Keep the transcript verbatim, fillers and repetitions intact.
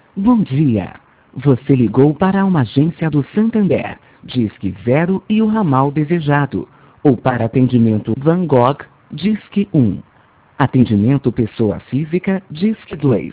Bom dia. Você ligou para uma agência do Santander, Disque Zero e o ramal desejado. Ou para atendimento Van Gogh, Disque um. Atendimento pessoa física, Disque dois.